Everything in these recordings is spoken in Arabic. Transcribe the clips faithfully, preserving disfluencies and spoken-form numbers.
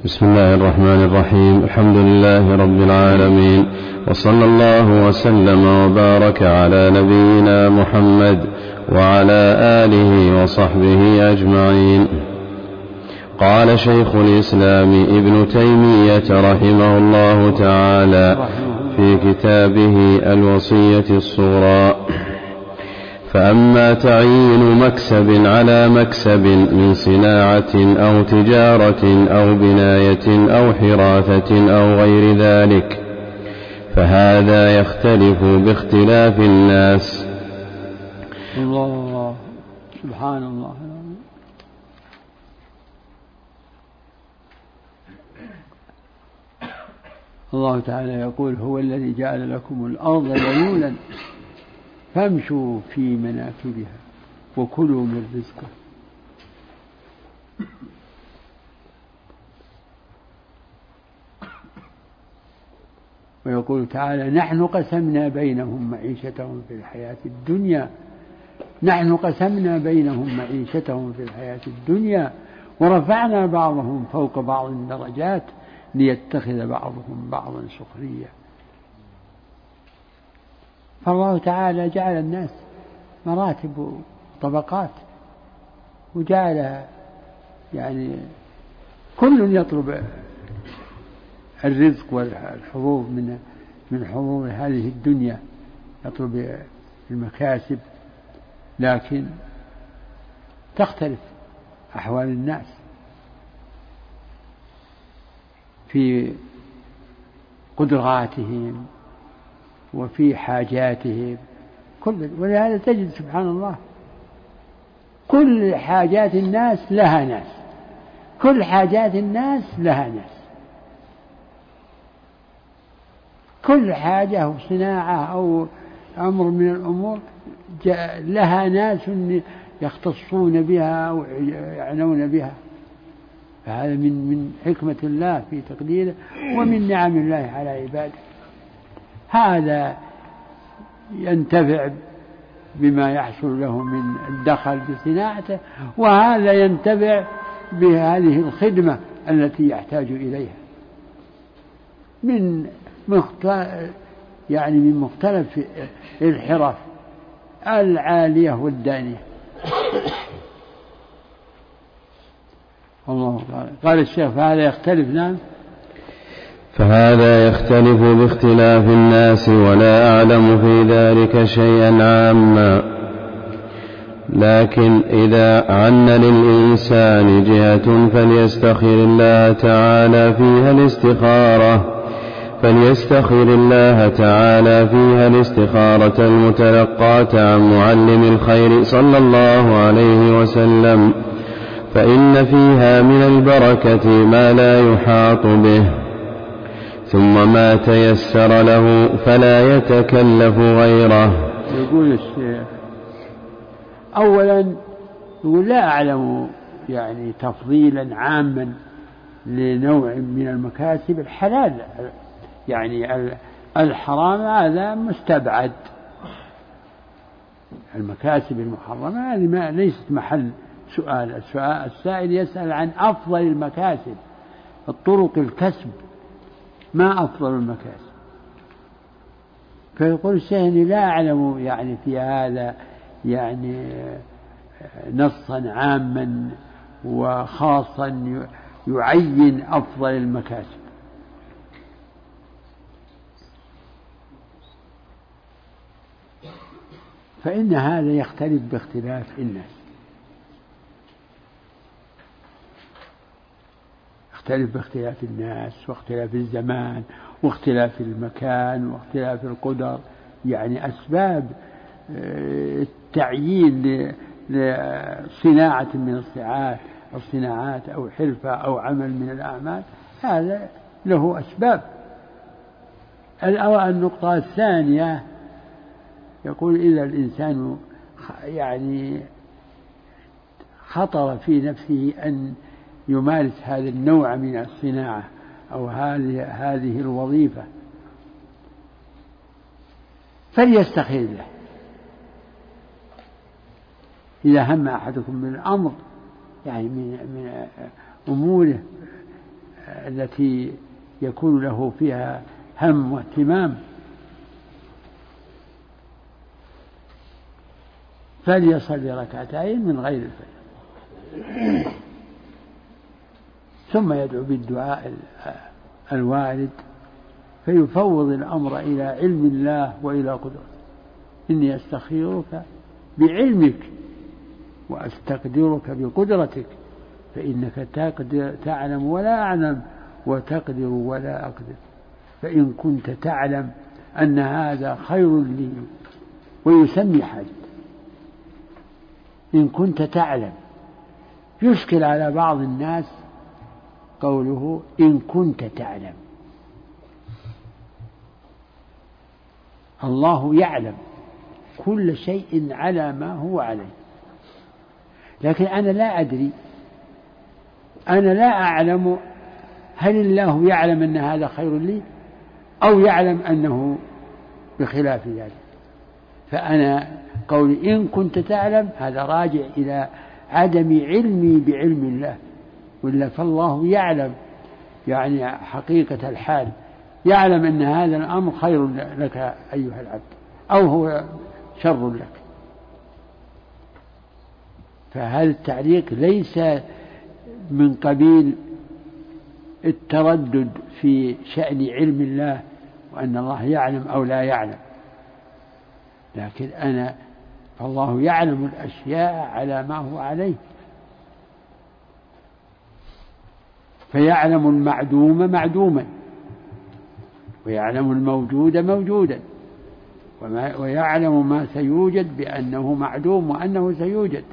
بسم الله الرحمن الرحيم. الحمد لله رب العالمين، وصلى الله وسلم وبارك على نبينا محمد وعلى آله وصحبه أجمعين. قال شيخ الإسلام ابن تيمية رحمه الله تعالى في كتابه الوصية الصغرى: فأما تعيين مكسب على مكسب من صناعة أو تجارة أو بناية أو حراثة أو غير ذلك فهذا يختلف باختلاف الناس. الله سبحان الله. الله تعالى يقول: هو الذي جعل لكم الأرض ذلولا فامشوا في مناكبها وكلوا من رزقه. ويقول تعالى: نحن قسمنا بينهم معيشتهم في الحياة الدنيا نحن قسمنا بينهم معيشتهم في الحياة الدنيا ورفعنا بعضهم فوق بعض درجات ليتخذ بعضهم بعضا سخريا. فالله تعالى جعل الناس مراتب وطبقات، وجعل يعني كل يطلب الرزق والحظوظ من من حظوظ هذه الدنيا، يطلب المكاسب، لكن تختلف أحوال الناس في قدراتهم وفي حاجاتهم كل. ولهذا تجد سبحان الله كل حاجات الناس لها ناس كل حاجات الناس لها ناس كل حاجة أو صناعة أو أمر من الأمور لها ناس يختصون بها أو يعنون بها. فهذا من من حكمة الله في تقديره ومن نعم الله على عباده. هذا ينتفع بما يحصل له من الدخل بصناعته، وهذا ينتفع بهذه الخدمة التي يحتاج إليها من مختلف يعني من مختلف الحرف العالية والدانية. الله قال الشيخ: فهذا يختلف. نعم، فهذا يختلف باختلاف الناس، ولا أعلم في ذلك شيئا عاما. لكن إذا عن للإنسان جهة فليستخر الله تعالى فيها الاستخارة فليستخر الله تعالى فيها الاستخارة المتلقاة عن معلم الخير صلى الله عليه وسلم، فإن فيها من البركة ما لا يحاط به. ثم ما تيسر له فلا يتكلف غيره. يقول الشيخ: أولا يقول: لا أعلم يعني تفضيلا عاما لنوع من المكاسب الحلال، يعني الحرام هذا مستبعد. المكاسب المحرمة هذه ما ليست محل سؤال. السؤال السائل يسأل عن أفضل المكاسب، الطرق الكسب، ما أفضل المكاسب. فيقول الشيخ: لا أعلم يعني في هذا يعني نصا عاما وخاصا يعين أفضل المكاسب. فإن هذا يختلف باختلاف الناس، يختلف باختلاف الناس واختلاف الزمان واختلاف المكان واختلاف القدر. يعني أسباب التعيين لصناعة من الصناعات أو صناعات أو حرفة أو عمل من الأعمال هذا له أسباب. النقطة الثانية يقول: إذا الإنسان يعني خطر في نفسه أن يمارس هذا النوع من الصناعة أو هذه هذه الوظيفة فليستخير له. إذا هم أحدكم من الأمر يعني من من أموره التي يكون له فيها هم واهتمام فليصلي ركعتين من غير الفجر، ثم يدعو بالدعاء الوارد فيفوض الأمر إلى علم الله وإلى قدرته. إني أستخيرك بعلمك وأستقدرك بقدرتك فإنك تعلم ولا أعلم وتقدر ولا أقدر، فإن كنت تعلم أن هذا خير لي، ويسمي حاجة إن كنت تعلم. يشكل على بعض الناس قوله إن كنت تعلم. الله يعلم كل شيء على ما هو عليه، لكن أنا لا أدري، أنا لا أعلم هل الله يعلم أن هذا خير لي أو يعلم أنه بخلاف ذلك. فأنا قولي إن كنت تعلم هذا راجع إلى عدم علمي بعلم الله، وإلا فالله يعلم يعني حقيقة الحال، يعلم أن هذا الأمر خير لك أيها العبد أو هو شر لك. فهذا التعليق ليس من قبيل التردد في شأن علم الله وأن الله يعلم أو لا يعلم، لكن أنا فالله يعلم الأشياء على ما هو عليه، فيعلم المعدوم معدوما ويعلم الموجود موجودا ويعلم ما سيوجد بأنه معدوم وأنه سيوجد.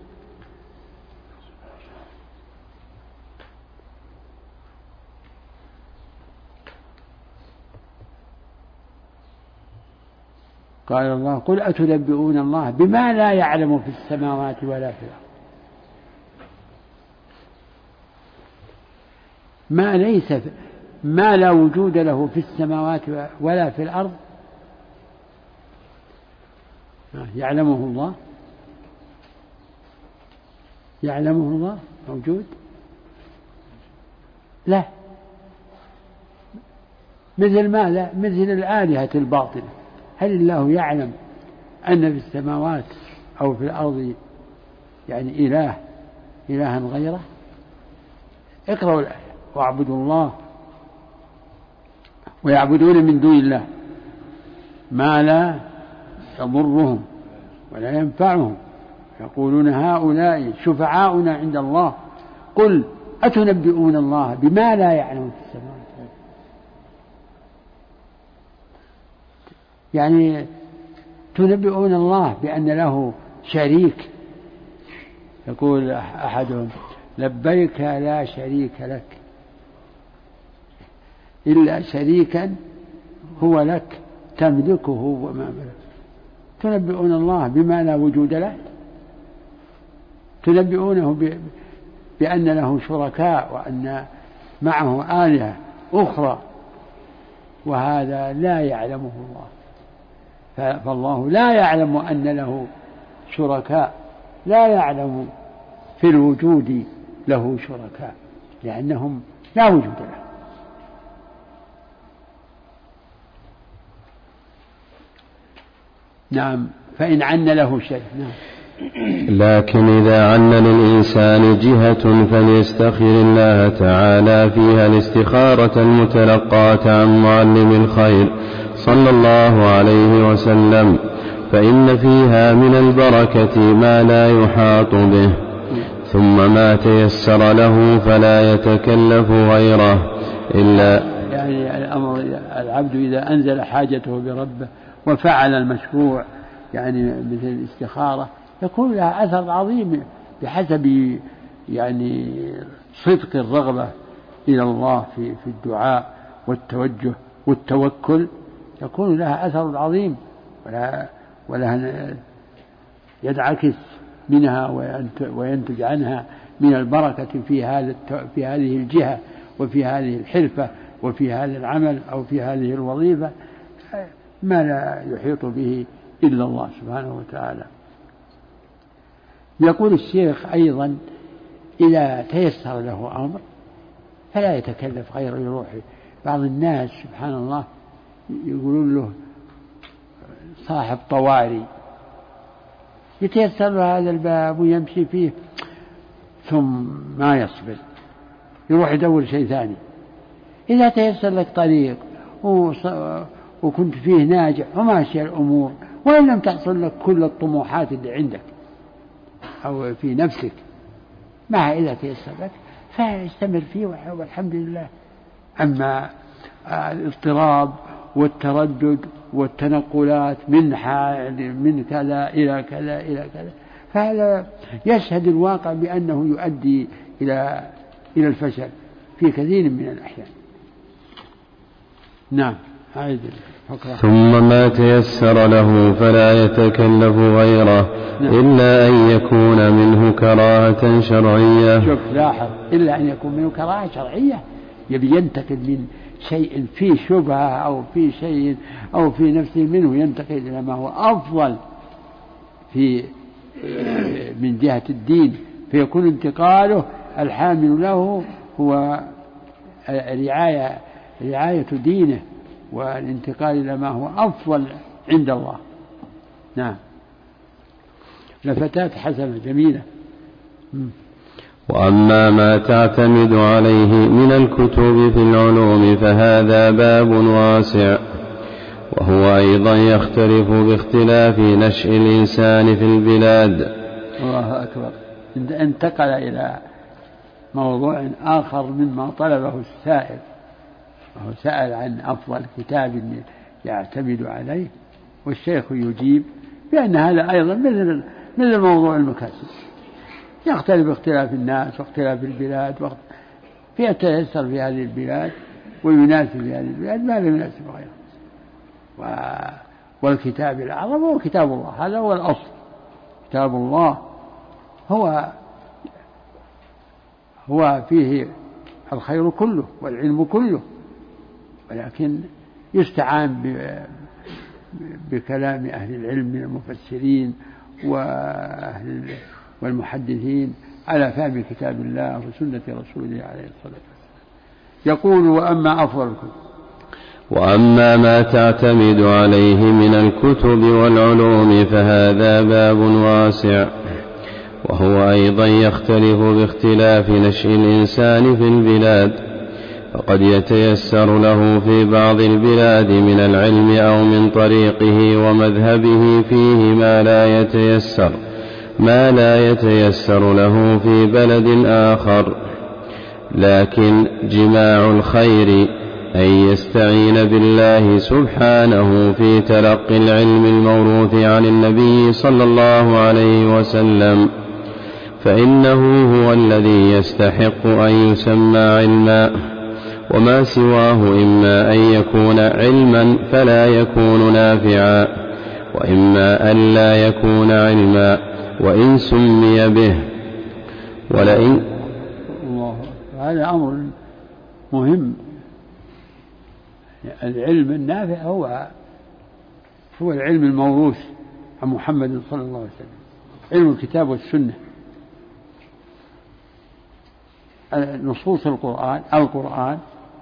قال الله قل أتنبئون الله بما لا يعلم في السماوات ولا في الأرض. ما ليس ما لا وجود له في السماوات ولا في الأرض يعلمه الله، يعلمه الله موجود؟ لا. مثل ماذا؟ مثل الآلهة الباطلة. هل الله يعلم أن في السماوات أو في الأرض يعني إله إلها غيره؟ اقرأوا الآية واعبدوا الله ويعبدون من دون الله ما لا يضرهم ولا ينفعهم يقولون هؤلاء شفعاؤنا عند الله قل أتنبئون الله بما لا يعلم في السماوات. يعني تنبئون الله بأن له شريك. يقول أحدهم لبيك لا شريك لك إلا شريكا هو لك تملكه وما ملك. تنبئون الله بما لا وجود له، تنبئونه بأن له شركاء وأن معه آلهة أخرى، وهذا لا يعلمه الله. فالله لا يعلم أن له شركاء، لا يعلم في الوجود له شركاء لأنهم لا وجود له. نعم. فإن عن له شيء. نعم. لكن إذا عن للإنسان جهة فليستخر الله تعالى فيها الاستخارة المتلقاة عن معلم الخير صلى الله عليه وسلم، فإن فيها من البركة ما لا يحاط به، ثم ما تيسر له فلا يتكلف غيره إلا. يعني الأمر العبد إذا أنزل حاجته بربه وفعل المشروع يعني مثل الاستخارة يكون لها أثر عظيم بحسب يعني صدق الرغبة إلى الله في في الدعاء والتوجه والتوكل، يكون لها أثر عظيم ولا ولها يدعكس منها وينتج عنها من البركة في هذا في هذه الجهة وفي هذه الحرفة وفي هذا العمل أو في هذه الوظيفة ما لا يحيط به إلا الله سبحانه وتعالى. يقول الشيخ أيضا إذا تيسر له أمر فلا يتكلف غيره يروح. بعض الناس سبحان الله يقولون له صاحب طواري، يتيسر له هذا الباب ويمشي فيه ثم ما يصبر، يروح يدور شيء ثاني. إذا تيسر لك طريق وكنت فيه ناجح وماشي الأمور، وإن لم تحصل لك كل الطموحات اللي عندك أو في نفسك، مع إذا تيسر لك فاستمر فيه والحمد لله. أما الاضطراب والتردد والتنقلات من حال من كذا إلى كذا إلى كذا، فهذا يشهد الواقع بأنه يؤدي إلى إلى الفشل في كثير من الأحيان. نعم. ثم ما تيسر له فلا يتكلف غيره. نعم. إلا أن يكون منه كراهة شرعية. شوف لاحظ، إلا أن يكون منه كراهة شرعية، يبي ينتقل من شيء فيه شبهة أو في شيء أو في نفسه منه، ينتقل إلى ما هو أفضل في من جهة الدين، فيكون انتقاله الحامل له هو رعاية رعاية دينه والانتقال إلى ما هو أفضل عند الله. نعم. لفتات حسنة جميلة. وأما ما تعتمد عليه من الكتب في العلوم فهذا باب واسع، وهو أيضا يختلف باختلاف نشأ الإنسان في البلاد. الله أكبر. انتقل إلى موضوع آخر مما طلبه السائل، وهو سأل عن أفضل كتاب يعتمد عليه، والشيخ يجيب بأن هذا أيضا مثل مثل موضوع المكاسب، يختلف باختلاف الناس واختلاف البلاد، فيتيسر في هذه البلاد ويناسب في هذه البلاد ما لا يناسب غيره. والكتاب الأعظم هو كتاب الله، هذا هو الأصل. كتاب الله هو هو فيه الخير كله والعلم كله، ولكن يستعان بكلام أهل العلم من المفسرين وأهل والمحدثين على فهم كتاب الله وسنة رسوله عليه الصلاة والسلام. يقول: وأما أفضل الكتب وأما ما تعتمد عليه من الكتب والعلوم فهذا باب واسع، وهو أيضا يختلف باختلاف نشأ الإنسان في البلاد، فقد يتيسر له في بعض البلاد من العلم أو من طريقه ومذهبه فيه ما لا يتيسر ما لا يتيسر له في بلد آخر. لكن جماع الخير أن يستعين بالله سبحانه في تلقي العلم الموروث عن النبي صلى الله عليه وسلم، فإنه هو الذي يستحق أن يسمى علما، وما سواه إما أن يكون علما فلا يكون نافعا، وإما أن لا يكون علما وإن سمي به. ولئن الله، هذا أمر مهم. العلم النافع هو هو العلم الموروث عن محمد صلى الله عليه وسلم، علم الكتاب والسنة. نصوص القرآن القرآن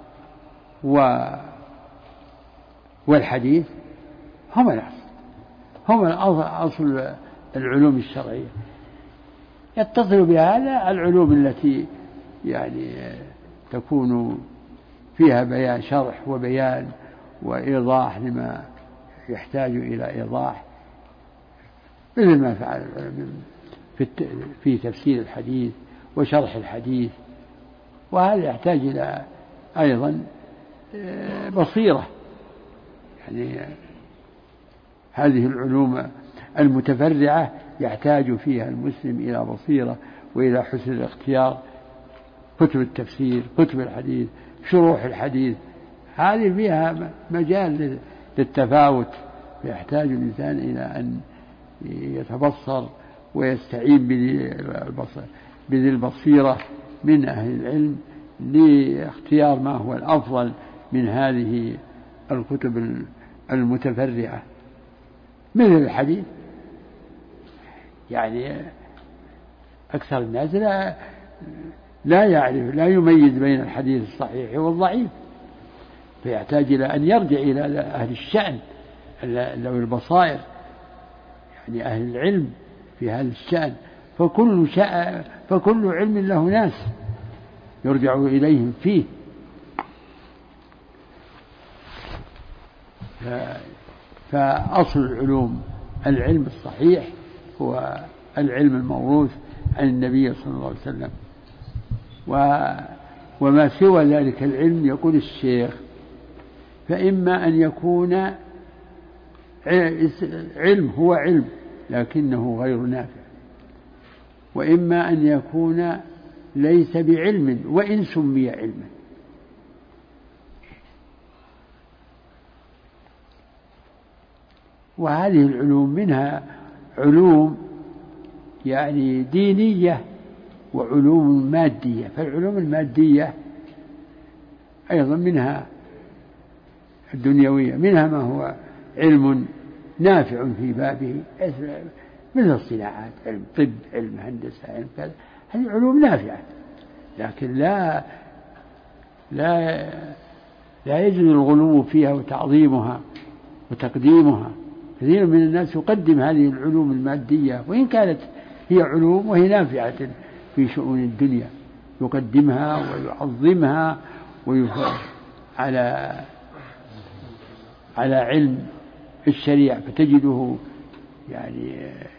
والحديث هم الأصل، هم أصل العلوم الشرعية. يتصل بهذا العلوم التي يعني تكون فيها بيان شرح وبيان وإيضاح لما يحتاج إلى إيضاح، مثل ما فعل في تفسير الحديث وشرح الحديث. وهذا يحتاج إلى أيضا بصيرة، يعني هذه العلوم المتفرعة يحتاج فيها المسلم إلى بصيرة وإلى حسن الاختيار. كتب التفسير، كتب الحديث، شروح الحديث، هذه فيها مجال للتفاوت، يحتاج الإنسان إلى أن يتبصر ويستعين بذي البصيرة من أهل العلم لاختيار ما هو الأفضل من هذه الكتب المتفرعة. مثل الحديث، يعني أكثر الناس لا لا يعرف لا يميز بين الحديث الصحيح والضعيف، فيحتاج إلى أن يرجع إلى أهل الشأن ذوي البصائر، يعني أهل العلم في هذا الشأن. فكل شأن فكل علم له ناس يرجع إليهم فيه. فأصل العلوم العلم الصحيح هو العلم الموروث عن النبي صلى الله عليه وسلم. وما سوى ذلك العلم يقول الشيخ فإما أن يكون علم هو علم لكنه غير نافع، وإما أن يكون ليس بعلم وإن سمي علما. وهذه العلوم منها علوم يعني دينية وعلوم مادية. فالعلوم المادية أيضا منها الدنيوية، منها ما هو علم نافع في بابه مثل الصناعات، علم طب، علم هندسة، علم كذا، هذه علوم نافعة، لكن لا لا لا يجوز الغلو فيها وتعظيمها وتقديمها. كثير من الناس يقدم هذه العلوم المادية وإن كانت هي علوم وهي نافعة في شؤون الدنيا، يقدمها ويعظمها ويفعل على على علم الشريعة، فتجده يعني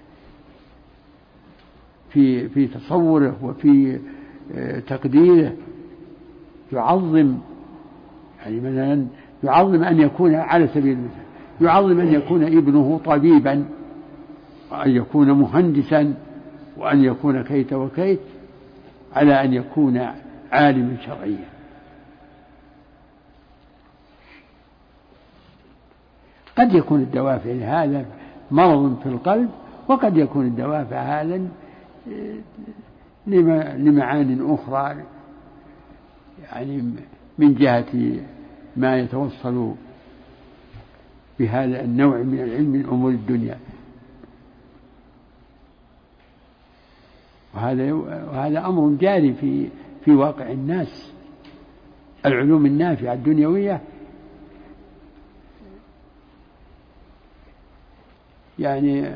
في في تصوره وفي تقديره يعظم، يعني مثلا يعظم أن يكون على سبيل المثال يعظم أن يكون ابنه طبيبا، وأن يكون مهندسا، وأن يكون كيت وكيت، على أن يكون عالما شرعيا. قد يكون الدوافع لهذا مرض في القلب، وقد يكون الدوافع هذا لمعان أخرى، يعني من جهة ما يتوصل بهذا النوع من العلم من أمور الدنيا. وهذا وهذا أمر جاري في في واقع الناس. العلوم النافعة الدنيوية يعني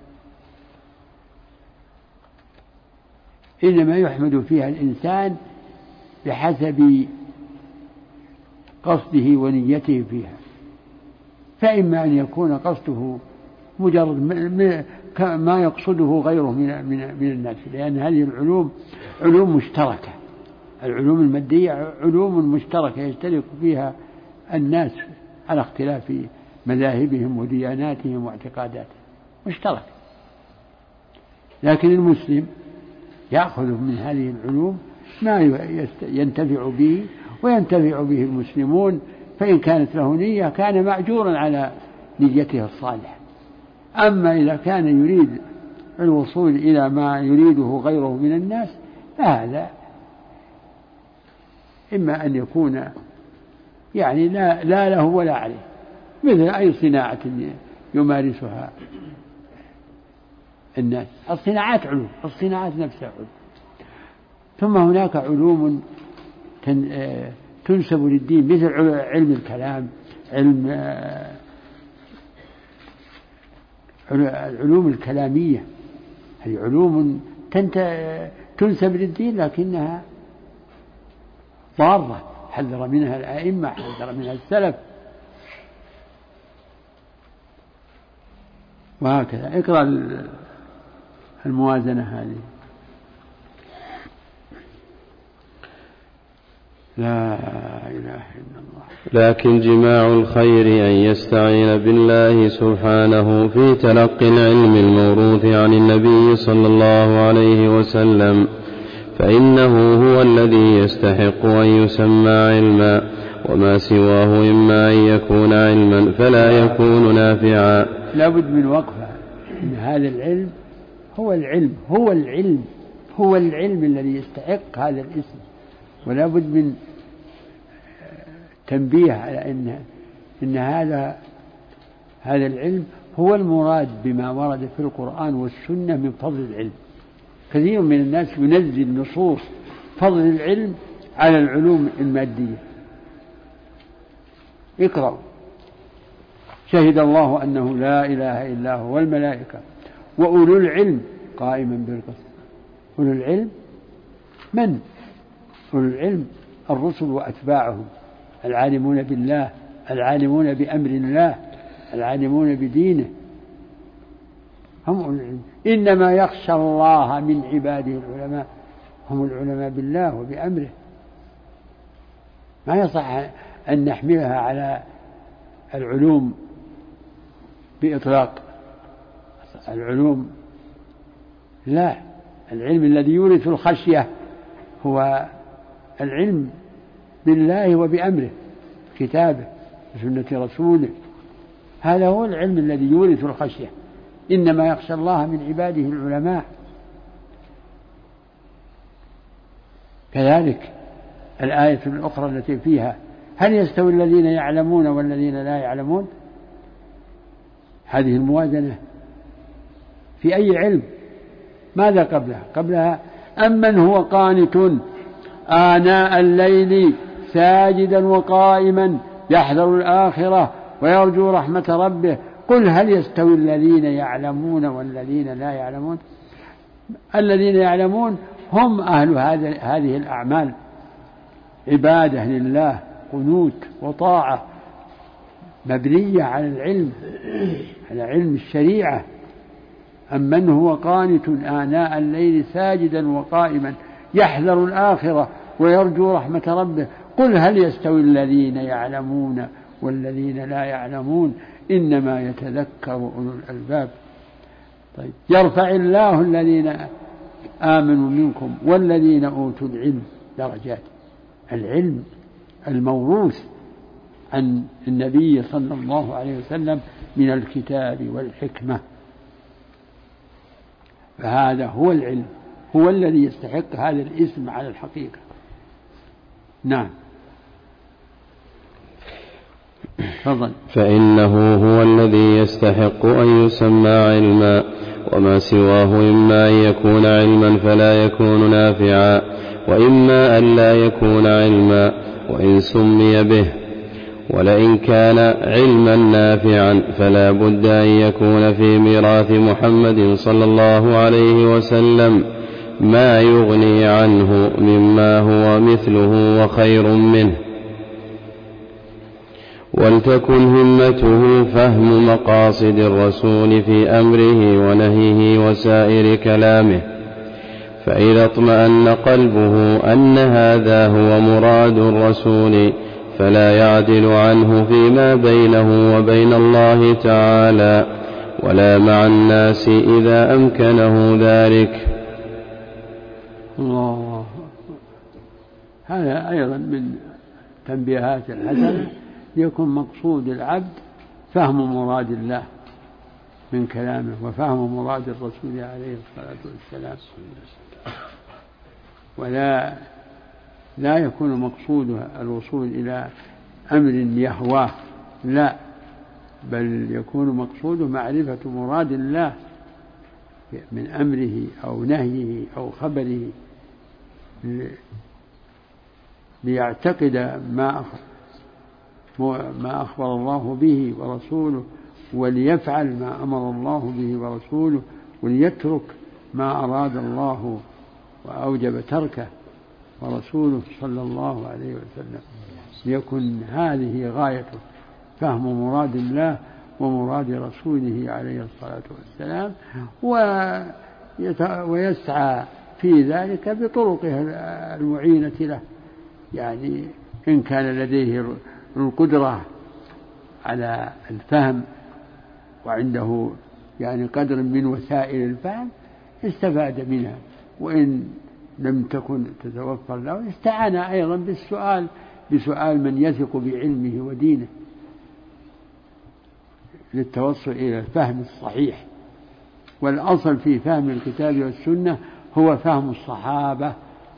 إنما يحمد فيها الإنسان بحسب قصده ونيته فيها، فإما أن يكون قصده مجرد ما يقصده غيره من من الناس، لأن هذه العلوم علوم مشتركة. العلوم المادية علوم مشتركة يشترك فيها الناس على اختلاف مذاهبهم ودياناتهم واعتقاداتهم، مشترك. لكن المسلم يأخذ من هذه العلوم ما ينتفع به وينتفع به المسلمون، فإن كانت له نية كان مأجورا على نيته الصالحة. أما إذا كان يريد الوصول إلى ما يريده غيره من الناس فهذا إما أن يكون يعني لا, لا له ولا عليه، مثل أي صناعة يمارسها الناس. الصناعات علوم، الصناعات نفسها علوم. ثم هناك علوم تنسب للدين مثل علم الكلام، علم العلوم الكلامية، هذه علوم تنسب للدين لكنها ضارة، حذر منها الأئمة، حذر منها السلف. وهكذا اقرأ الموازنة هذه. لا إله إلا الله. لكن جماع الخير أن يستعين بالله سبحانه في تلقي العلم الموروث عن النبي صلى الله عليه وسلم، فإنه هو الذي يستحق أن يسمى علما، وما سواه إما أن يكون علما فلا يكون نافعا. لا بد من وقفة، إن هذا العلم هو العلم هو العلم هو العلم الذي يستحق هذا الاسم، ولا بد من تنبيه على أن إن هذا هذا العلم هو المراد بما ورد في القرآن والسنة من فضل العلم. كثير من الناس ينزل نصوص فضل العلم على العلوم المادية. اقرأوا: شهد الله أنه لا إله إلا هو والملائكة وأولو العلم قائما بالقسط. أولو العلم من؟ أولو العلم الرسل وأتباعهم، العالمون بالله، العالمون بأمر الله، العالمون بدينه، هم أولو العلم. إنما يخشى الله من عباده العلماء، هم العلماء بالله وبأمره. ما يصح أن نحملها على العلوم بإطلاق العلوم، لا، العلم الذي يورث الخشية هو العلم بالله وبأمره، كتابه وسنة رسوله، هذا هو العلم الذي يورث الخشية. إنما يخشى الله من عباده العلماء. كذلك الآية الأخرى التي فيها: هل يستوي الذين يعلمون والذين لا يعلمون؟ هذه الموازنة في أي علم؟ ماذا قبلها؟ قبلها: أمن هو قانت آناء الليل ساجدا وقائما يحذر الآخرة ويرجو رحمة ربه قل هل يستوي الذين يعلمون والذين لا يعلمون؟ الذين يعلمون هم أهل هذه الأعمال، عبادة لله، قنوت وطاعة مبنية على العلم، على علم الشريعة. أمن هو قانت آناء الليل ساجدا وقائما يحذر الآخرة ويرجو رحمة ربه قل هل يستوي الذين يعلمون والذين لا يعلمون إنما يتذكر أولو الألباب. طيب، يرفع الله الذين آمنوا منكم والذين أوتوا العلم درجات. العلم الموروث عن النبي صلى الله عليه وسلم من الكتاب والحكمة، فهذا هو العلم، هو الذي يستحق هذا الاسم على الحقيقة. نعم، فضل. فإنه هو الذي يستحق أن يسمى علما، وما سواه إما أن يكون علما فلا يكون نافعا، وإما أن لا يكون علما وإن سمي به. ولئن كان علما نافعا فلا بد أن يكون في ميراث محمد صلى الله عليه وسلم ما يغني عنه مما هو مثله وخير منه، ولتكن همته فهم مقاصد الرسول في أمره ونهيه وسائر كلامه، فإذا اطمأن قلبه أن هذا هو مراد الرسول فلا يعدل عنه فيما بينه وبين الله تعالى ولا مع الناس إذا أمكنه ذلك. الله، هذا أيضا من تنبيهات الحسنة، يكون مقصود العبد فهم مراد الله من كلامه وفهم مراد الرسول عليه الصلاة والسلام، ولا لا يكون مقصود الوصول إلى أمر يهواه، لا، بل يكون مقصود معرفة مراد الله من أمره أو نهيه أو خبره، ليعتقد ما ما أخبر الله به ورسوله، وليفعل ما أمر الله به ورسوله، وليترك ما أراد الله وأوجب تركه ورسوله صلى الله عليه وسلم، ليكن هذه غايته، فهم مراد الله ومراد رسوله عليه الصلاة والسلام، ويسعى في ذلك بطرقه المعينة له. يعني إن كان لديه القدرة على الفهم وعنده يعني قدر من وسائل الفهم استفاد منها، وإن لم تكن تتوفر له استعان أيضا بالسؤال بسؤال من يثق بعلمه ودينه للتوصل إلى الفهم الصحيح. والأصل في فهم الكتاب والسنة هو فهم الصحابة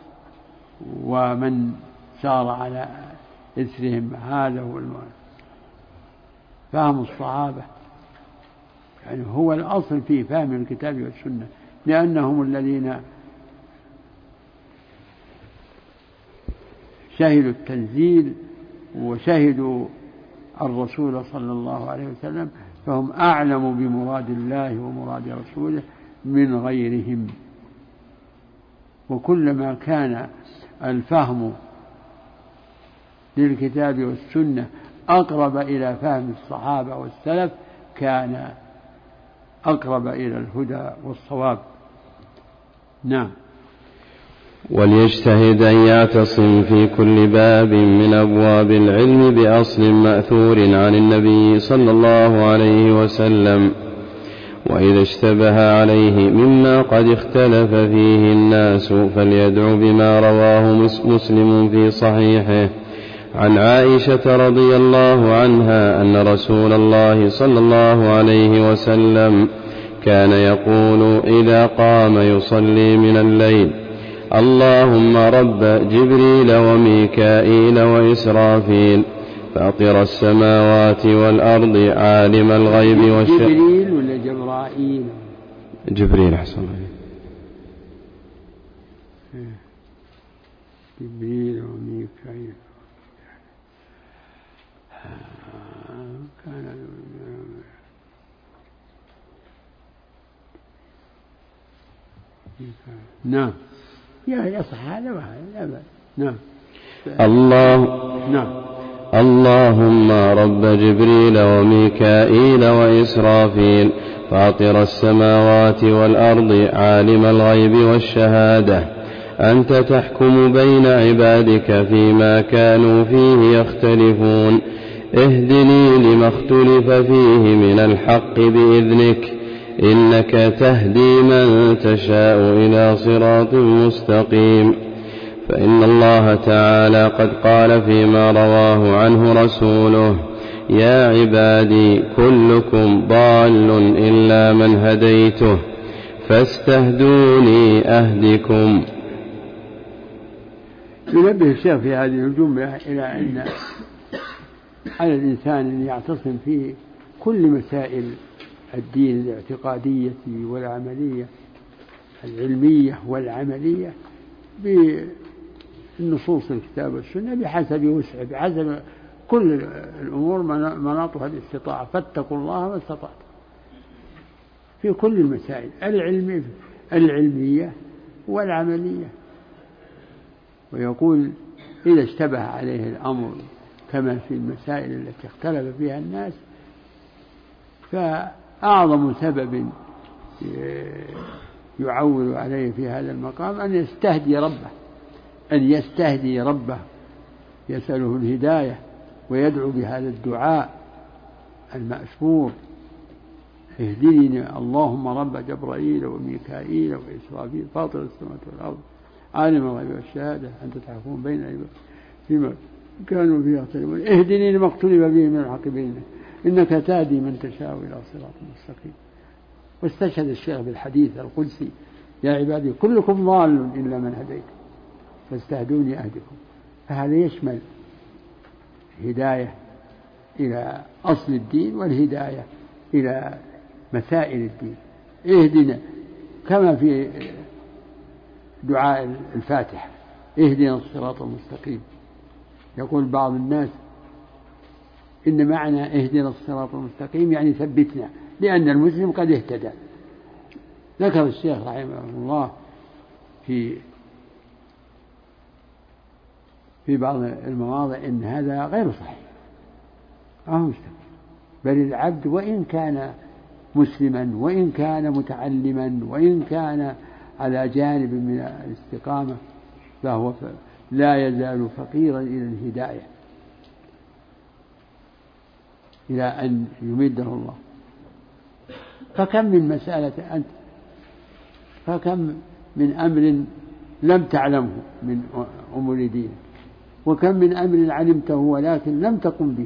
ومن سار على إثرهم، هذا هو المعنى، فهم الصحابة يعني هو الأصل في فهم الكتاب والسنة، لأنهم الذين شهدوا التنزيل وشهدوا الرسول صلى الله عليه وسلم، فهم أعلم بمراد الله ومراد رسوله من غيرهم. وكلما كان الفهم للكتاب والسنة أقرب إلى فهم الصحابة والسلف كان أقرب إلى الهدى والصواب. نعم. وليجتهد أن يعتصم في كل باب من أبواب العلم بأصل مأثور عن النبي صلى الله عليه وسلم، وإذا اشتبه عليه مما قد اختلف فيه الناس فليدعو بما رواه مسلم في صحيحه عن عائشة رضي الله عنها أن رسول الله صلى الله عليه وسلم كان يقول إذا قام يصلي من الليل: اللهم رب جبريل وميكائيل وإسرافيل فاطر السماوات والأرض عالم الغيب والشهادة. جبريل ولا جبرائيل؟ جبريل أحسن عليه. جبريل وميكائيل كان. نعم يصح هذا وهذا. نعم. الله نعم. اللهم رب جبريل وميكائيل وإسرافيل فاطر السماوات والأرض عالم الغيب والشهادة أنت تحكم بين عبادك فيما كانوا فيه يختلفون اهدني لما اختلف فيه من الحق بإذنك إنك تهدي من تشاء إلى صراط مستقيم. فإن الله تعالى قد قال فيما رواه عنه رسوله: يا عبادي كلكم ضال إلا من هديته فاستهدوني أهدكم. ينبه الشيخ في هذه الجملة إلى أن على الإنسان أن يعتصم في كل مسائل الدين الاعتقادية والعملية، العلمية والعملية، بالنصوص الكتاب والسنة بحسب وسعه، بحسب كل الأمور مناطها الاستطاعة، فاتقوا الله ما استطعتم في كل المسائل العلمية العلمية والعملية. ويقول إذا اشتبه عليه الأمر كما في المسائل التي اختلف فيها الناس، فأعظم سبب يعول عليه في هذا المقام أن يستهدي ربه، أن يستهدي ربه يسأله الهداية ويدعو بهذا الدعاء المأثور: اهدني اللهم رب جبرائيل وميكائيل وإسرافيل فاطر السماوات والأرض عالم الغيب والشهادة أنت تحكم بين عبادك فيما كانوا فيه يختلفون اهدني لما اختلف به من الحق بينك إنك تهدي من تشاء إلى صراط مستقيم. واستشهد الشيخ بالحديث القدسي: يا عبادي كلكم ضال إلا من هديت فاستهدوني أهدكم. فهذا يشمل هداية إلى أصل الدين والهداية إلى مسائل الدين. اهدنا كما في دعاء الفاتحة: اهدنا الصراط المستقيم. يقول بعض الناس إن معنى اهدنا الصراط المستقيم يعني ثبتنا، لأن المسلم قد اهتدى. ذكر الشيخ رحمه الله في في بعض المواضع إن هذا غير صحيح، أو مستقيم، بل العبد وإن كان مسلما وإن كان متعلما وإن كان على جانب من الاستقامة فهو لا يزال فقيرا إلى الهداية، إلى أن يمده الله. فكم من مسألة أنت فكم من أمر لم تعلمه من أمور دينك، وكم من أمر علمته ولكن لم تقم به.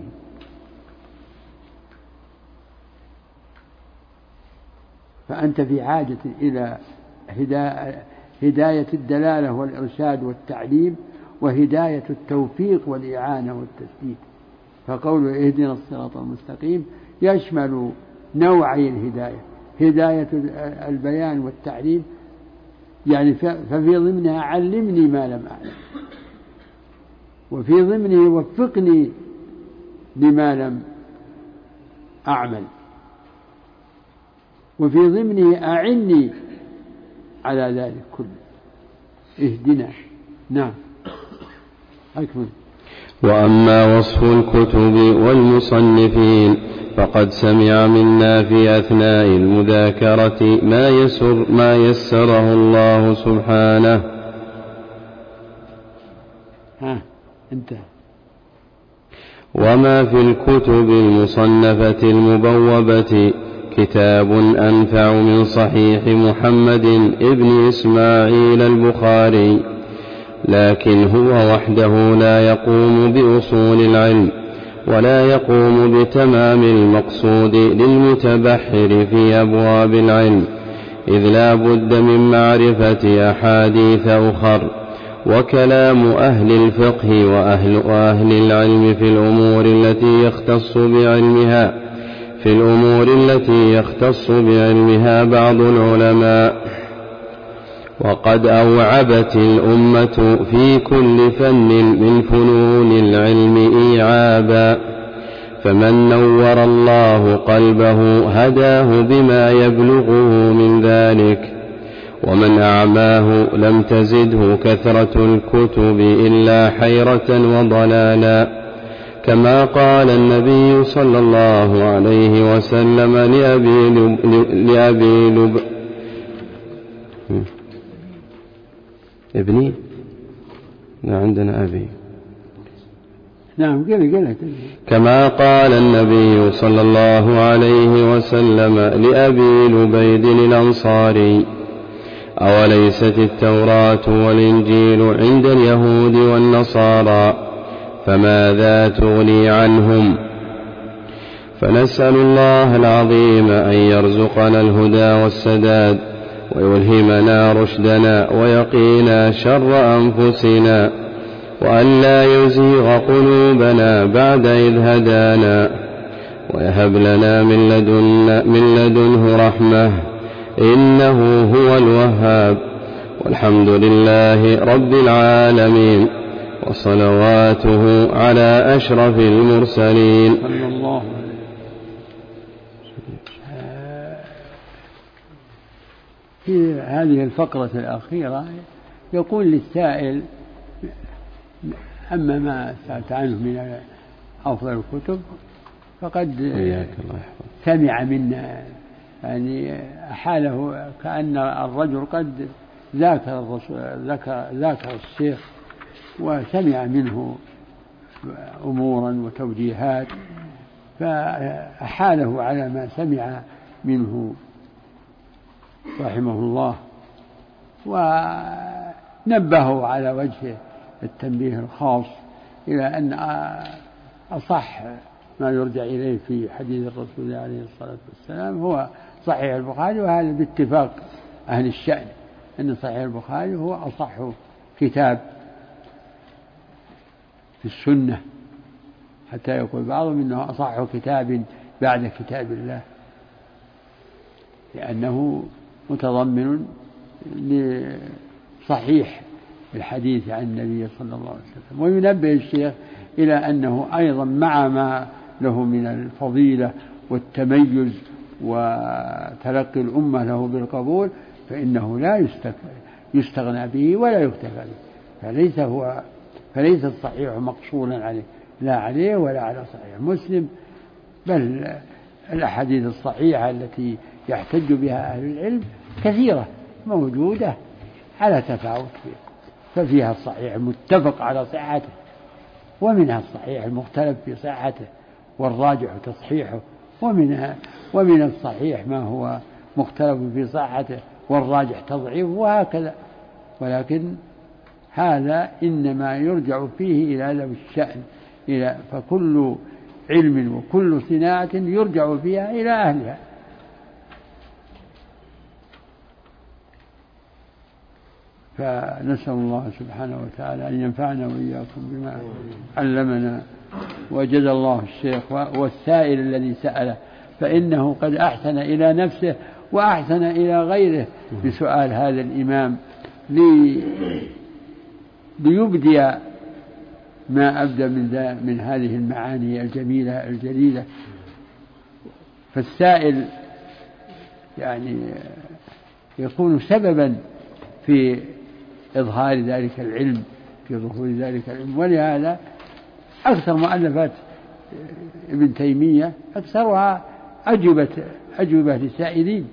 فأنت في حاجة إلى هداية الدلالة والإرشاد والتعليم، وهداية التوفيق والإعانة والتسديد. فقول اهدنا الصراط المستقيم يشمل نوعي الهداية: هداية البيان والتعليم، يعني ففي ضمنها علمني ما لم أعلم، وفي ضمنه وفقني لما لم أعمل، وفي ضمنه أعني على ذلك كله. اهدنا. نعم أكمل. وأما وصف الكتب والمصنفين فقد سمع منا في أثناء المذاكرة ما يسر ما يسره الله سبحانه. ها أنت. وما في الكتب المصنفة المبوبة كتاب أنفع من صحيح محمد ابن إسماعيل البخاري، لكن هو وحده لا يقوم بأصول العلم ولا يقوم بتمام المقصود للمتبحر في أبواب العلم، إذ لا بد من معرفة أحاديث أخر وكلام أهل الفقه وأهل, وأهل العلم في الأمور التي يختص بعلمها في الأمور التي يختص بعلمها بعض العلماء. وقد أوعبت الأمة في كل فن من فنون العلم إيعابا، فمن نور الله قلبه هداه بما يبلغه من ذلك، ومن أعماه لم تزده كثرة الكتب إلا حيرة وضلالا، كما قال النبي صلى الله عليه وسلم لأبي لب... لأبي لب... ابني عندنا أبي نعم قل قل كما قال النبي صلى الله عليه وسلم لأبي لبيد الأنصاري: أوليست التوراة والإنجيل عند اليهود والنصارى فماذا تغني عنهم؟ فنسأل الله العظيم أن يرزقنا الهدى والسداد ويلهمنا رشدنا ويقينا شر أنفسنا، وأن لا يزيغ قلوبنا بعد إذ هدانا، ويهب لنا من لدن من لدنه رحمة إنه هو الوهاب. والحمد لله رب العالمين، وصلواته على أشرف المرسلين. صلى الله عليه. في هذه الفقرة الأخيرة يقول للسائل: أما ما سألت عنه من أفضل الكتب فقد سمع منا، يعني حاله كأن الرجل قد ذاكر الرسول ذاكر الشيخ وسمع منه أمورا وتوجيهات، فأحاله على ما سمع منه رحمه الله، ونبهه على وجه التنبيه الخاص إلى أن أصح ما يرجع إليه في حديث الرسول عليه الصلاة والسلام هو صحيح البخاري، وهذا باتفاق أهل الشأن أن صحيح البخاري هو أصح كتاب في السنة، حتى يقول بعضهم إنه أصح كتاب بعد كتاب الله، لأنه متضمن لصحيح الحديث عن النبي صلى الله عليه وسلم. وينبه الشيخ إلى أنه أيضا مع ما له من الفضيلة والتميز وتلقي الأمة له بالقبول فإنه لا يستغنى به ولا يكتفى به، فليس هو فليس الصحيح مقصورا عليه، لا عليه ولا على صحيح مسلم، بل الأحاديث الصحيحة التي يحتج بها أهل العلم كثيرة موجودة على تفاوت فيها، ففيها الصحيح المتفق على صحته، ومنها الصحيح المختلف في صحته والراجح تصحيحه، ومنها ومن الصحيح ما هو مختلف في صحته والراجح تضعيفه، وهكذا. ولكن هذا إنما يرجع فيه إلى ذوي الشأن، إلى فكل علم وكل صناعة يرجع فيها إلى أهلها. فنسأل الله سبحانه وتعالى أن ينفعنا وإياكم بما علمنا، وجزا الله الشيخ والسائل الذي سأله، فإنه قد أحسن إلى نفسه وأحسن إلى غيره بسؤال هذا الإمام لي ليبدي ما أبدى من, من هذه المعاني الجميلة الجليلة. فالسائل يعني يكون سببا في إظهار ذلك العلم، في ظهور ذلك العلم. ولهذا أكثر مؤلفات ابن تيمية أكثرها أجوبة أجوبة للسائلين،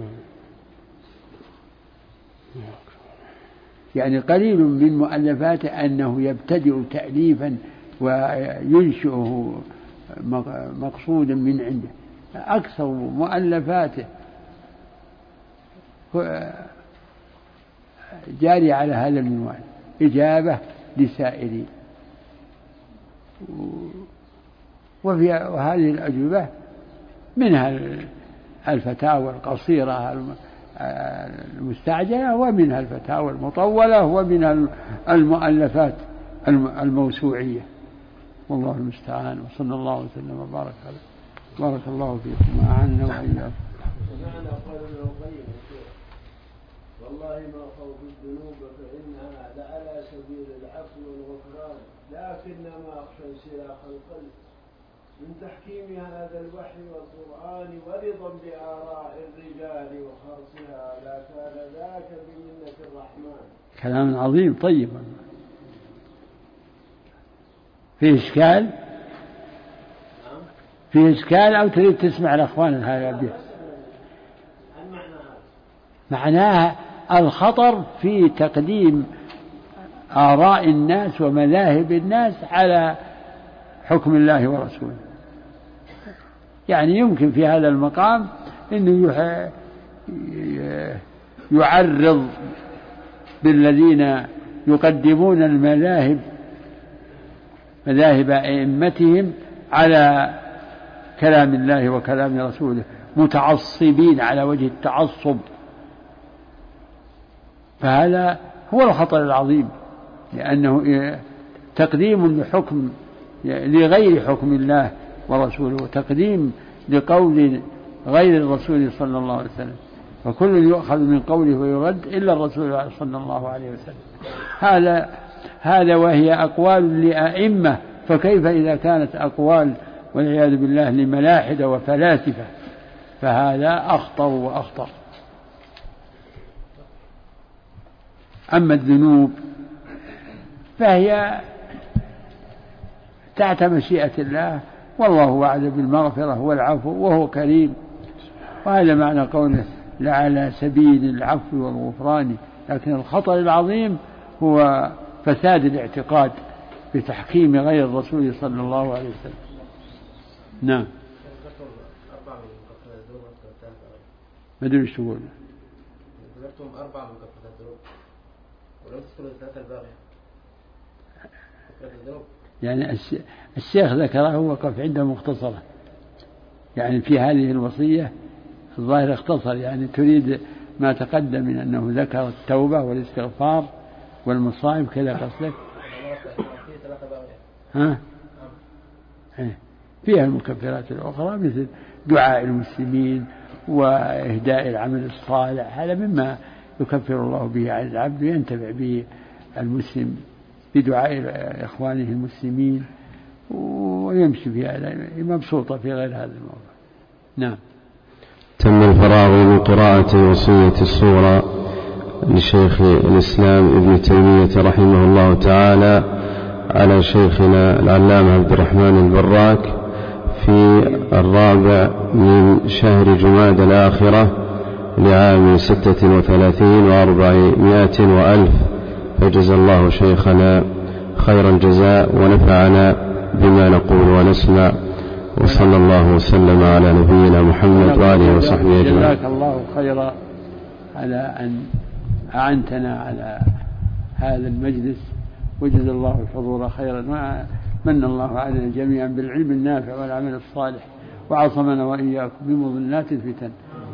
يعني قليل من مؤلفاته أنه يبتدئ تأليفا وينشئه مقصودا من عنده. أكثر مؤلفاته جاري على هذا المنوال، إجابة لسائلين. وفي وهذه الأجوبة منها الفتاوى القصيرة المستعجلة، ومنها الفتاوى المطولة، ومنها المؤلفات الموسوعية. والله المستعان. وصلى الله وسلم وبارك عليه. بارك الله فيكم وأعنا وإياكم. معنى قول ابن القيم والله ما خوف الذنوب فإنها لعلى سبيل العفو والغفران، لكنما أخشى انسلاخ القلب من تحكيم هذا الوحي والقرآن ورضا بآراء الرجال وخاصها، لا كان ذاك بمنة الرحمن. كلام عظيم طيب. فيه إشكال؟ فيه إشكال أو تريد تسمع الأخوان هذا به؟ معناها الخطر في تقديم آراء الناس ومذاهب الناس على حكم الله ورسوله. يعني يمكن في هذا المقام أنه يعرض بالذين يقدمون المذاهب مذاهب أئمتهم على كلام الله وكلام رسوله، متعصبين على وجه التعصب. فهذا هو الخطر العظيم، لأنه تقديم لحكم لغير حكم الله ورسوله، وتقديم لقول غير الرسول صلى الله عليه وسلم، فكل يؤخذ من قوله ويرد إلا الرسول صلى الله عليه وسلم. هذا هذا وهي أقوال لأئمة، فكيف إذا كانت أقوال والعياذ بالله لملاحدة وفلاسفة؟ فهذا أخطر وأخطر. أما الذنوب فهي تحت مشيئة الله، والله وعد بالمغفرة والعفو وهو كريم. وهذا معنى قوله لعلى سبيل العفو والغفران. لكن الخطر العظيم هو فساد الاعتقاد بتحكيم غير الرسول صلى الله عليه وسلم. نعم. ما أدري ايش تقول. ذكرتم أربع مكفرات الذنوب ولم تذكروا الثلاثة الباقية. يعني الشيخ ذكره وقف عنده مختصرة، يعني في هذه الوصية الظاهر اختصر، يعني تريد ما تقدم من أنه ذكر التوبة والاستغفار والمصائب كذا قصدك؟ ها؟ فيها المكفرات الأخرى مثل دعاء المسلمين وإهداء العمل الصالح، هذا مما يكفر الله به عن العبد وينتفع به المسلم بدعاء إخوانه المسلمين ويمشي في هذا مبسوطة في غير هذا الموضوع. نعم. تم الفراغ من قراءة وصية الصورة لشيخ الإسلام ابن تيمية رحمه الله تعالى على شيخنا العلامة عبد الرحمن البراك في الرابع من شهر جماد الآخرة لعام ستة وثلاثين وأربعمائة وألف، فجزى الله شيخنا خير الجزاء ونفعنا بما نقول ونسمع، وصلى الله وسلم على نبينا محمد وآله وصحبه أجمعين. جزاك الله خيرا على أن أعنتنا على هذا المجلس، وجزى الله الحضور خيرا، ومن الله علينا جميعا بالعلم النافع والعمل الصالح، وعصمنا وإياكم بمضلات الفتن.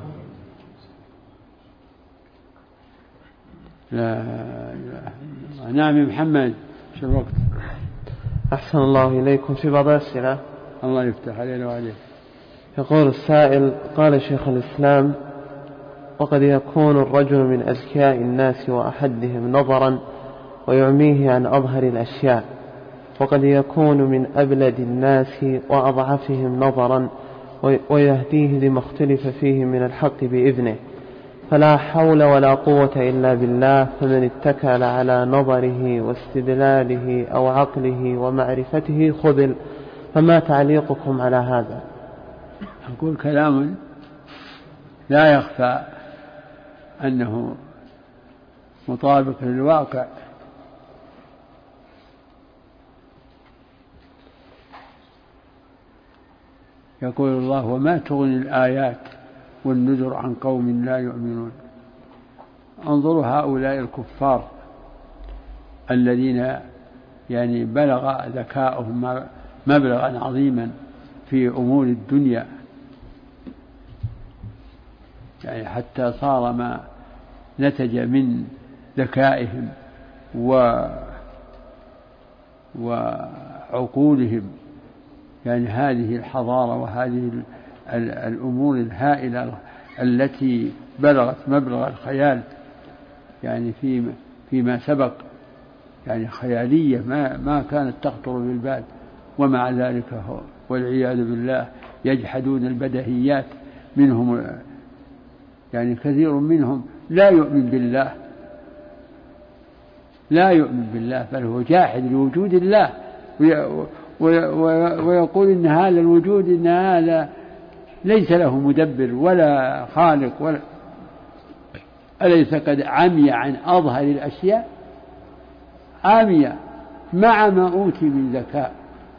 لا إله إلا الله. نعم محمد، شو الوقت؟ أحسن الله إليكم. في بعض الأسئلة. الله يفتح علينا وعليك. يقول السائل: قال شيخ الإسلام: وقد يكون الرجل من أذكياء الناس وأحدهم نظرا ويعميه عن أظهر الأشياء، وقد يكون من أبلد الناس وأضعفهم نظرا ويهديه لما اختلف فيه من الحق بإذنه، فلا حول ولا قوة إلا بالله. فمن اتكل على نظره واستدلاله أو عقله ومعرفته خذل. فما تعليقكم على هذا؟ أقول كلام لا يخفى أنه مطابق للواقع. يقول الله: وما تغني الآيات والنذر عن قوم لا يؤمنون. انظروا هؤلاء الكفار الذين يعني بلغ ذكاؤهم مبلغا عظيما في أمور الدنيا، يعني حتى صار ما نتج من ذكائهم و وعقولهم يعني هذه الحضارة وهذه الأمور الهائلة التي بلغت مبلغ الخيال يعني فيما, فيما سبق، يعني خيالية ما, ما كانت تخطر بالبال، ومع ذلك والعياذ بالله يجحدون البديهيات. منهم يعني كثير منهم لا يؤمن بالله، لا يؤمن بالله، بل هو جاحد لوجود الله، ويقول إن هذا الوجود إن هذا ليس له مدبر ولا خالق ولا أليس قد عمي عن أظهر الأشياء، عمي مع ما أوتي من ذكاء.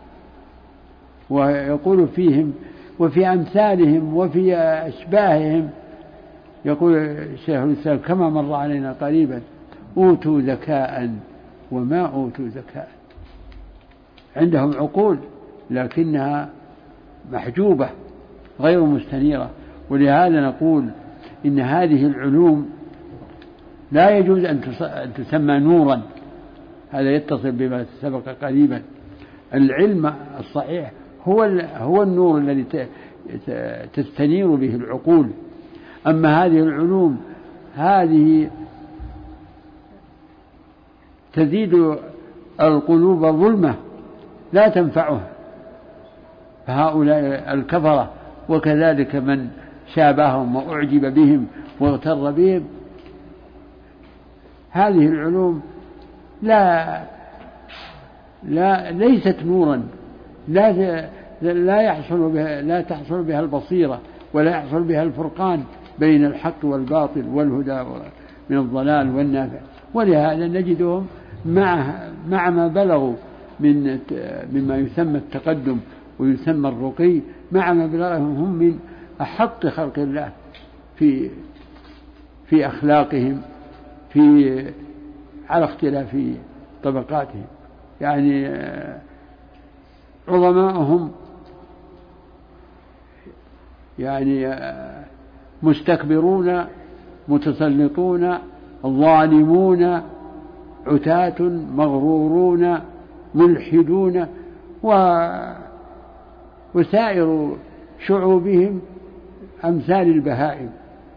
ويقول فيهم وفي أمثالهم وفي أشباههم، يقول الشيخ الإسلام كما مر علينا قريبا: أوتوا ذكاء وما أوتوا ذكاء. عندهم عقول لكنها محجوبة غير مستنيرة. ولهذا نقول إن هذه العلوم لا يجوز أن تسمى نورا، هذا يتصل بما سبق قريبا. العلم الصحيح هو هو النور الذي تستنير به العقول. أما هذه العلوم هذه تزيد القلوب ظلمة لا تنفعها. فهؤلاء الكفرة وكذلك من شابههم وأعجب بهم واغتر بهم، هذه العلوم لا لا ليست نورا، لا لا يحصل بها لا تحصل بها البصيرة ولا يحصل بها الفرقان بين الحق والباطل والهدى من الضلال والنافع. ولهذا نجدهم مع مع ما بلغوا من مما يسمى التقدم ويسمى الرقي، مع ما بلغهم هم من أحط خلق الله في في أخلاقهم، في على اختلاف طبقاتهم. يعني عظماءهم يعني مستكبرون متسلطون ظالمون عتاة مغرورون ملحدون، وسائر شعوبهم أمثال البهائم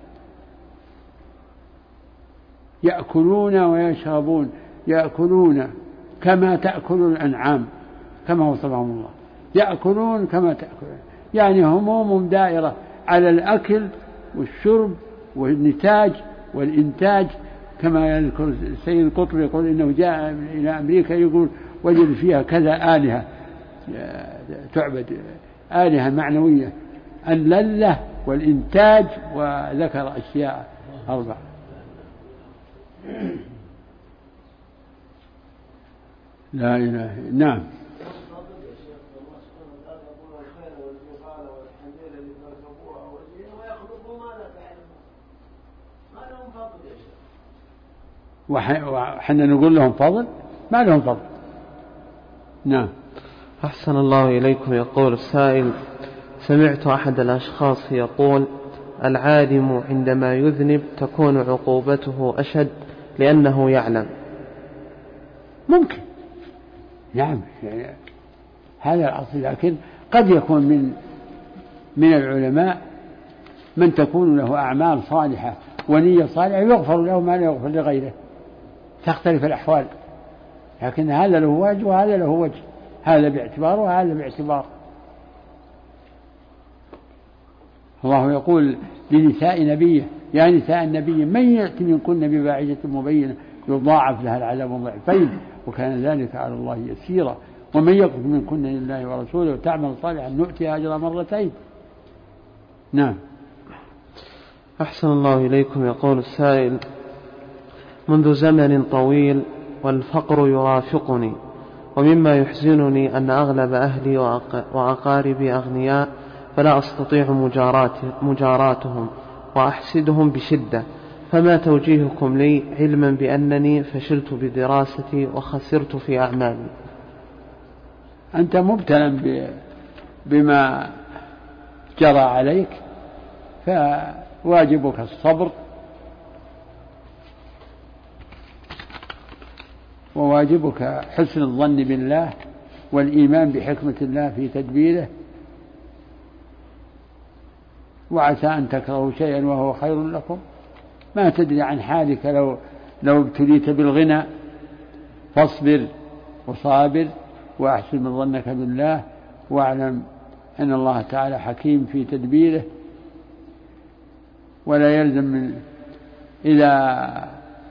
يأكلون ويشربون، يأكلون كما تأكل الأنعام كما وصفهم الله، يأكلون كما تأكلون، يعني هموم دائرة على الأكل والشرب والنتاج والإنتاج. كما يذكر السيد القطب يقول إنه جاء إلى أمريكا يقول وجد فيها كذا آلهة تعبد، آلهة معنوية، اللذة والإنتاج، وذكر أشياء أربعة. لا إله. نعم. وحنا نقول لهم فضل؟ ما لهم فضل. نعم. أحسن الله إليكم. يقول السائل: سمعت أحد الأشخاص يقول: العالم عندما يذنب تكون عقوبته أشد لأنه يعلم. ممكن، نعم، يعني هذا الأصل. لكن قد يكون من من العلماء من تكون له أعمال صالحة ونية صالحة يغفر له ما لا يغفر لغيره، تختلف الأحوال، لكن هذا له وجه وهذا له وجه. هذا باعتبار وهذا باعتبار. الله يقول لنساء نبيه يا نساء النبي من يأتي منكن بفاحشة مبينة يضاعف لها العذاب ضعفين وكان ذلك على الله يسيرا ومن يقف منكن لله ورسوله وتعمل صالحا نؤتها أجر مرتين. نعم. أحسن الله إليكم. يقول السائل: منذ زمن طويل والفقر يرافقني، ومما يحزنني أن أغلب أهلي وأقاربي أغنياء فلا أستطيع مجاراتهم وأحسدهم بشدة، فما توجيهكم لي علما بأنني فشلت بدراستي وخسرت في أعمالي؟ أنت مبتلى بما جرى عليك فواجبك الصبر وواجبك حسن الظن بالله والإيمان بحكمة الله في تدبيره، وعسى أن تكرهوا شيئا وهو خير لكم، ما تدري عن حالك لو لو ابتليت بالغنى، فاصبر وصابر وأحسن من ظنك بالله واعلم أن الله تعالى حكيم في تدبيره، ولا يلزم من إذا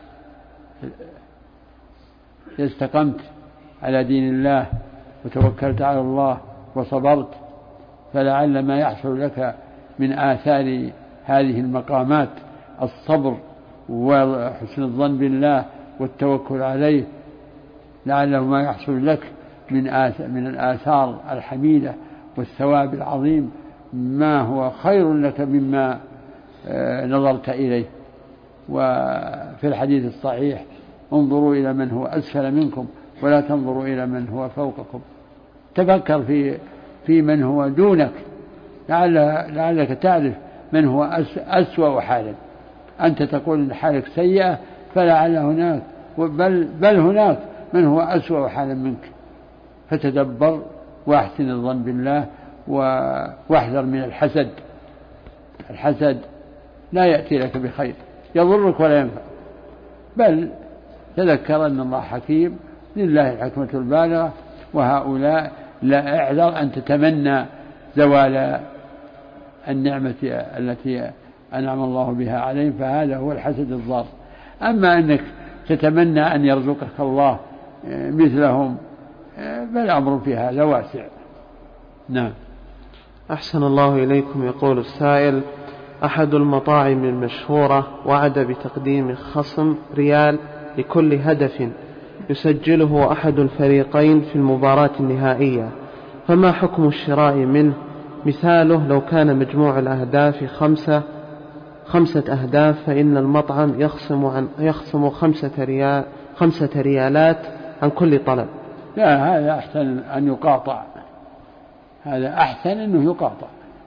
استقمت على دين الله وتوكلت على الله وصبرت فلعل ما يحصل لك من آثار هذه المقامات الصبر وحسن الظن بالله والتوكل عليه لعله ما يحصل لك من من الآثار الحميدة والثواب العظيم ما هو خير لك مما نظرت إليه. وفي الحديث الصحيح: انظروا إلى من هو أسفل منكم ولا تنظروا إلى من هو فوقكم. تفكر في في من هو دونك لعلك تعرف من هو أسوأ حالا. أنت تقول إن حالك سيئة فلعل هناك بل, بل هناك من هو أسوأ حالا منك، فتدبر واحسن الظن بالله واحذر من الحسد. الحسد لا يأتي لك بخير، يضرك ولا ينفع، بل تذكر أن الله حكيم لله الحكمة البالغة، وهؤلاء لا اعذر أن تتمنى زوال النعمة التي أنعم الله بها عليهم، فهذا هو الحسد الضار. أما أنك تتمنى أن يرزقك الله مثلهم فالأمر في هذا واسع. نعم. أحسن الله إليكم. يقول السائل: أحد المطاعم المشهورة وعد بتقديم خصم ريال لكل هدف يسجله أحد الفريقين في المباراة النهائية، فما حكم الشراء منه؟ مثاله: لو كان مجموع الأهداف خمسة خمسة أهداف فإن المطعم يخصم عن يخصم خمسة ريال خمسة ريالات عن كل طلب. لا، هذا أحسن أن يقاطع، هذا أحسن أنه يقاطع،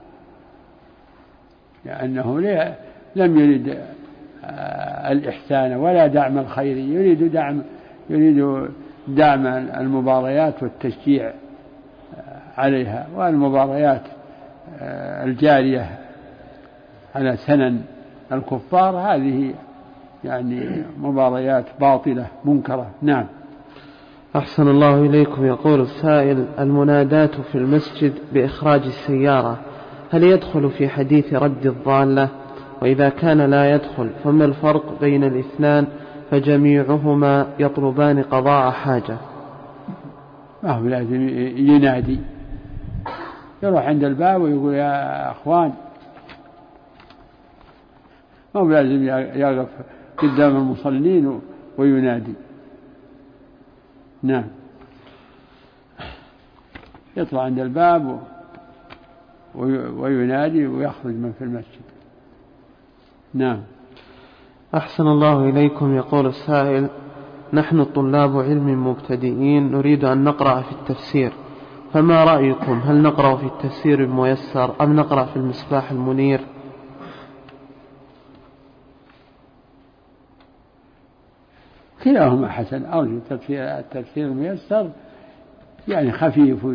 لأنه لم يريد الإحسان ولا دعم الخير، يريد دعم يريد دعم المباريات والتشجيع عليها، والمباريات الجارية على سنن الكفار هذه يعني مباريات باطلة منكرة. نعم. أحسن الله إليكم. يقول السائل: المنادات في المسجد بإخراج السيارة هل يدخل في حديث رد الضالة؟ وإذا كان لا يدخل فما الفرق بين الاثنان فجميعهما يطلبان قضاء حاجة؟ ما هو لازم ينادي، يروح عند الباب ويقول يا أخوان، ما هو لازم يقف قدام المصلين وينادي. نعم. يطلع عند الباب وينادي ويخرج من في المسجد. نعم. أحسن الله إليكم. يقول السائل: نحن طلاب علم مبتدئين نريد أن نقرأ في التفسير، فما رأيكم؟ هل نقرأ في التفسير الميسر أم نقرأ في المصباح المنير؟ كلاهما حسن. أرجو التفسير التفسير الميسر يعني خفيف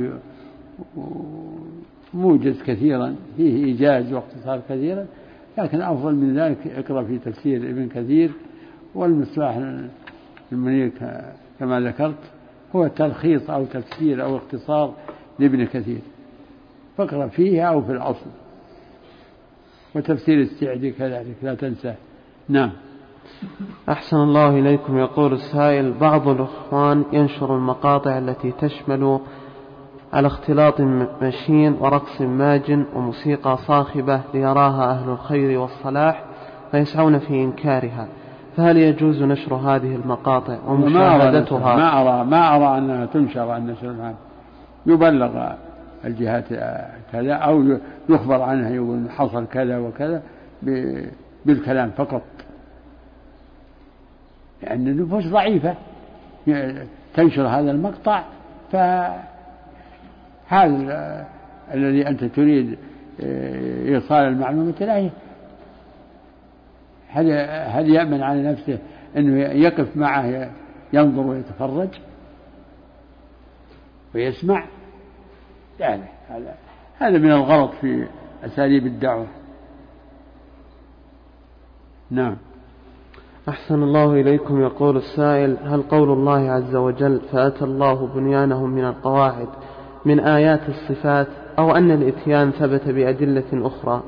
وموجز كثيرا، فيه إيجاز واختصار كثيرا، لكن أفضل من ذلك اقرأ في تفسير ابن كثير والمصباح المنير كما ذكرت، هو تلخيص أو تفسير أو اختصار لابن كثير، فاقرأ فيه أو في الأصل، وتفسير السعدي كذلك لا تنساه. نعم. أحسن الله إليكم. يقول السائل: بعض الإخوان ينشر المقاطع التي تشمل على اختلاط مشين ورقص ماج وموسيقى صاخبة ليراها أهل الخير والصلاح فيسعون في إنكارها، فهل يجوز نشر هذه المقاطع ومشاهدتها؟ ما أرى ما أرى أنها تنشر عن نشرها، يبلغ الجهات كذا أو يخبر عنها يقول حصل كذا وكذا بالكلام فقط، لأن يعني النفوس ضعيفة تنشر هذا المقطع، فهذا الذي أنت تريد إيصال المعلومة له هل هل يأمن على نفسه أنه يقف معه ينظر ويتفرج ويسمع؟ لا لا، هذا هذا من الغلط في أساليب الدعوة. نعم. أحسن الله إليكم. يقول السائل: هل قول الله عز وجل فأتى الله بنيانهم من القواعد من آيات الصفات، أو أن الإتيان ثبت بأدلة أخرى؟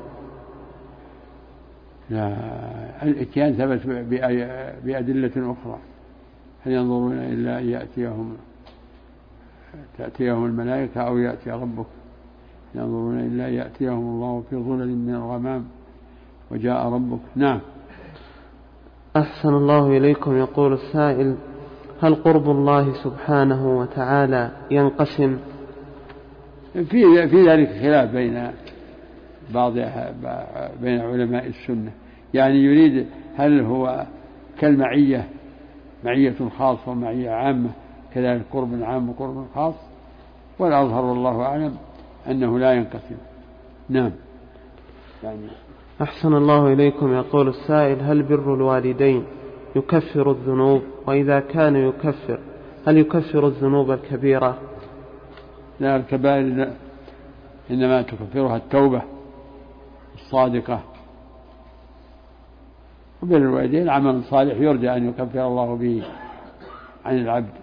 لا، الإتيان ثبت بأدلة أخرى. هل ينظرون إلا أن يأتيهم تأتيهم الملائكة أو يأتي ربك، ينظرون إلا أن يأتيهم الله في ظلل من الغمام وجاء ربك. نعم. أحسن الله إليكم. يقول السائل: هل قرب الله سبحانه وتعالى ينقسم؟ في في ذلك خلاف بين بعض بين علماء السنة، يعني يريد هل هو كالمعية، معية خاصة ومعية عامة، كذلك قرب عام وقرب خاص، والأظهر والله أعلم أنه لا ينقسم. نعم. يعني أحسن الله إليكم. يقول السائل: هل بر الوالدين يكفر الذنوب؟ وإذا كان يكفر هل يكفر الذنوب الكبيرة؟ لا، الكبائر إنما تكفرها التوبة الصادقة، وبر الوالدين عمل صالح يرجى أن يكفر الله به عن العبد.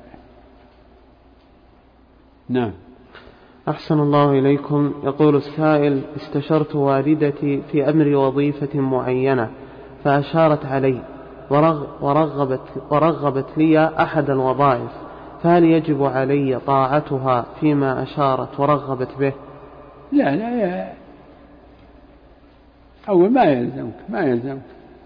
نعم. أحسن الله إليكم. يقول السائل: استشرت والدتي في أمر وظيفة معينة فأشارت علي ورغبت, ورغبت لي أحد الوظائف، فهل يجب علي طاعتها فيما أشارت ورغبت به؟ لا لا يا أول ما يلزمك ما يلزمك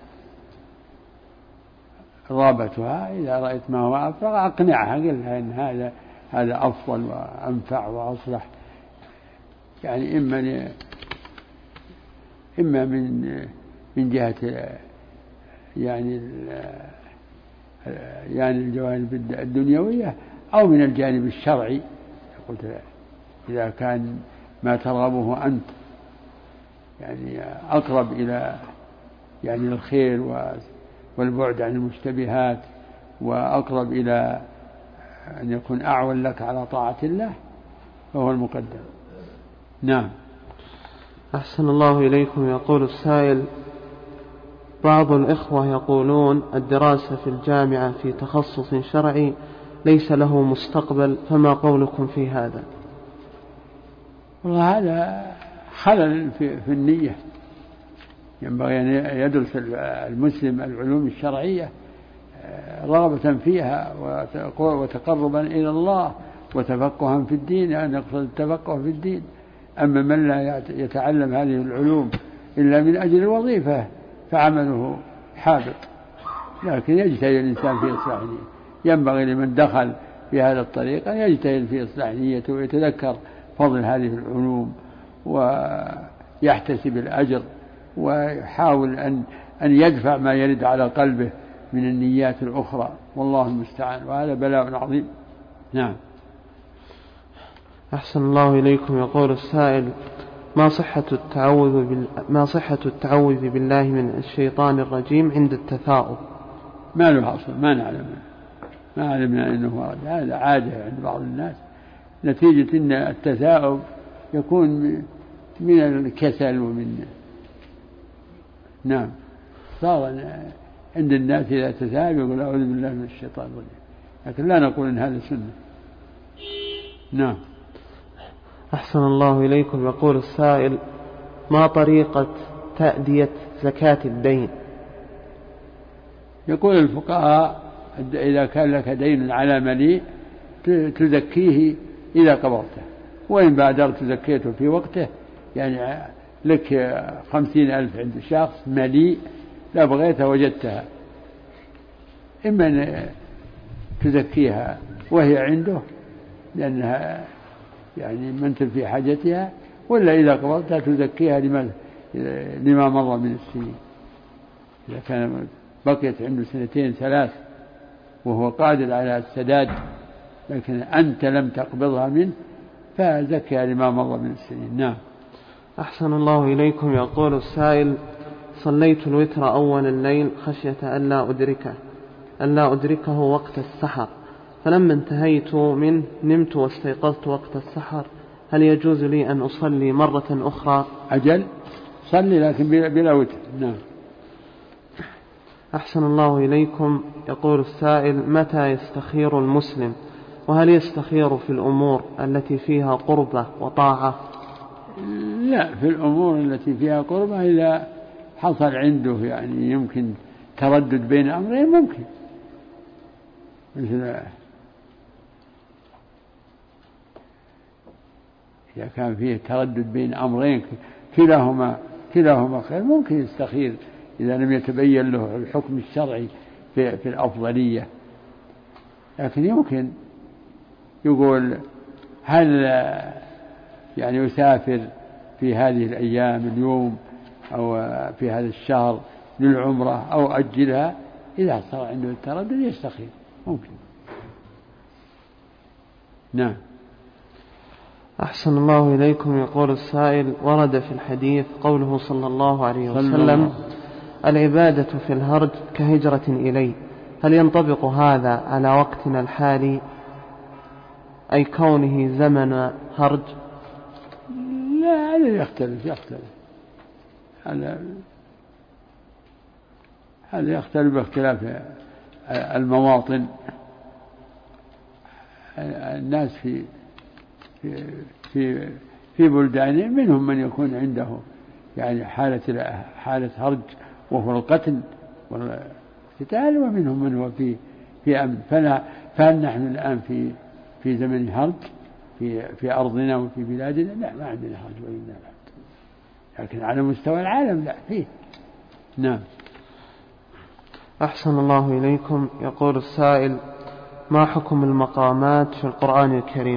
رغبتها، إذا رأيت ما هو أفضل أقنعها، قل لها إن هذا هذا أفضل وأنفع وأصلح، يعني إما إما من من جهة يعني يعني الجوانب الدنيوية أو من الجانب الشرعي. قلت إذا كان ما ترغبه أنت يعني أقرب إلى يعني الخير والبعد عن المشتبهات، وأقرب إلى أن يكون أعون لك على طاعة الله، فهو المقدم. نعم. أحسن الله إليكم. يقول السائل: بعض الإخوة يقولون الدراسة في الجامعة في تخصص شرعي ليس له مستقبل، فما قولكم في هذا؟ والله هذا خلل في, في النية. ينبغي أن يدرس المسلم العلوم الشرعية رغبة فيها وتقربا إلى الله وتفقها في الدين، أن يقصد التفقه في الدين. أما من لا يتعلم هذه العلوم إلا من أجل الوظيفة فعمله حابط، لكن يجتهد الإنسان في إصلاح نيته. ينبغي لمن دخل في هذا الطريق أن يجتهد في إصلاح نيته ويتذكر فضل هذه العلوم ويحتسب الأجر، ويحاول أن أن يدفع ما يرد على قلبه من النيات الأخرى، والله المستعان، وهذا بلاء عظيم. نعم. أحسن الله إليكم. يقول السائل: ما صحة التعوذ بال... ما صحة التعوذ بالله من الشيطان الرجيم عند التثاؤب؟ ما له أصل، ما نعلم، ما علمنا أنه ورد، هذا عادة عند بعض الناس، نتيجة أن التثاؤب يكون من الكسل ومن نعم صار عند الناس إذا تثاءب يقول أعوذ بالله من الشيطان الرجيم، لكن لا نقول إن هذا سنة. نعم. أحسن الله إليكم. يقول السائل: ما طريقة تأدية زكاة الدين؟ يقول الفقهاء: إذا كان لك دين على مليء تزكيه إذا قبضته، وإن بادرت زكيته في وقته. يعني لك خمسين ألف عند شخص مليء، لا بغيتها وجدتها، إما أن تزكيها وهي عنده لأنها يعني منتل في حاجتها، ولا إذا قبضتها تزكيها لما, لما مضى من السنين. إذا كان بقيت عنده سنتين ثلاث وهو قادر على السداد لكن أنت لم تقبضها منه فزكيها لما مضى من السنين. نعم. أحسن الله إليكم. يقول السائل: صليت الوتر أول الليل خشية ألا أدركه ألا أدركه وقت السحر، فلما انتهيت منه نمت واستيقظت وقت السحر، هل يجوز لي أن أصلي مرة أخرى؟ أجل، صلي لكن بلا وتر. نعم. أحسن الله إليكم. يقول السائل: متى يستخير المسلم؟ وهل يستخير في الأمور التي فيها قربة وطاعة؟ لا، في الأمور التي فيها قربة إذا حصل عنده يعني يمكن تردد بين أمرين ممكن، مثل إذا كان فيه تردد بين أمرين كلاهما كلاهما خير ممكن يستخير إذا لم يتبين له الحكم الشرعي في, في الأفضلية. لكن يمكن يقول: هل يعني يسافر في هذه الأيام اليوم أو في هذا الشهر للعمرة أو أجلها؟ إذا صار عنده التردد يستخير ممكن. نعم. أحسن الله إليكم. يقول السائل: ورد في الحديث قوله صلى الله عليه وسلم: العبادة في الهرج كهجرة إلي، هل ينطبق هذا على وقتنا الحالي أي كونه زمن هرج؟ لا، هذا يختلف يختلف هذا هذا يختلف باختلاف المواطن. الناس في في في, في بلدان منهم من يكون عنده يعني حالة حالة هرج وهو القتل والقتال، ومنهم من هو في في أمن. فلا فهل نحن الآن في في زمن هرج في في أرضنا وفي بلادنا؟ لا، ما عندنا هرج ولله الحمد، لكن على مستوى العالم لا فيه. نعم. أحسن الله إليكم. يقول السائل: ما حكم المقامات في القرآن الكريم؟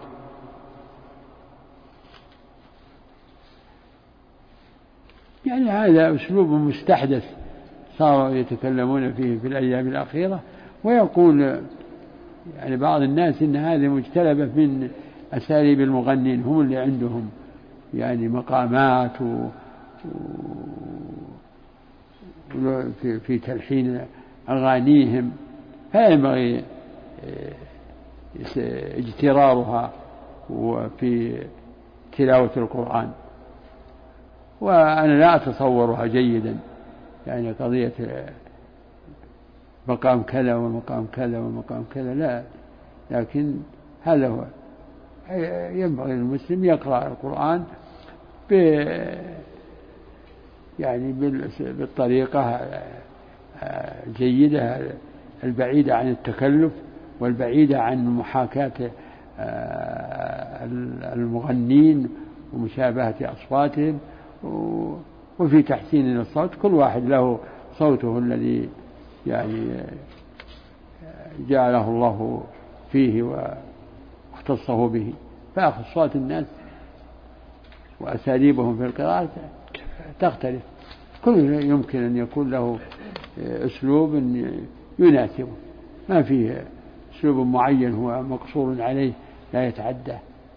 يعني هذا أسلوب مستحدث صاروا يتكلمون فيه في الأيام الأخيرة، ويقول يعني بعض الناس إن هذه مجتلبة من أساليب المغنين، هم اللي عندهم يعني مقامات و... و... في... في تلحين أغانيهم، فينبغي اجترارها وفي تلاوة القرآن. وأنا لا أتصورها جيدا، يعني قضية مقام كذا ومقام كذا ومقام كذا، لا، لكن هذا هو. ينبغي المسلم يقرأ القرآن ب يعني بالطريقة الجيدة البعيدة عن التكلف والبعيدة عن محاكاة المغنين ومشابهة أصواتهم، وفي تحسين الصوت. كل واحد له صوته الذي يعني جعله الله فيه واختصه به، فأخذ صوت الناس وأساليبهم في القراءة تختلف. كل يمكن أن يكون له أسلوب يناسبه، ما فيه أسلوب معين هو مقصور عليه لا يتعدى.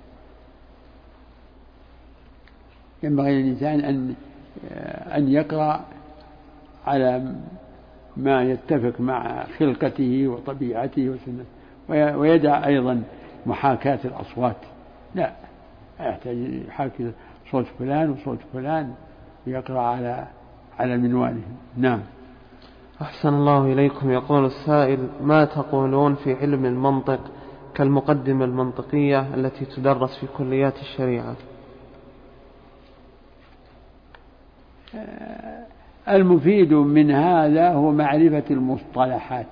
ينبغي للإنسان أن أن يقرأ على ما يتفق مع خلقته وطبيعته وسنته، ويدع أيضا محاكاة الأصوات. لا يحتاج يحاكي صوت فلان وصوت فلان ويقرأ على على منوالهم. نعم. أحسن الله إليكم. يقول السائل: ما تقولون في علم المنطق كالمقدمة المنطقية التي تدرس في كليات الشريعة؟ المفيد من هذا هو معرفة المصطلحات،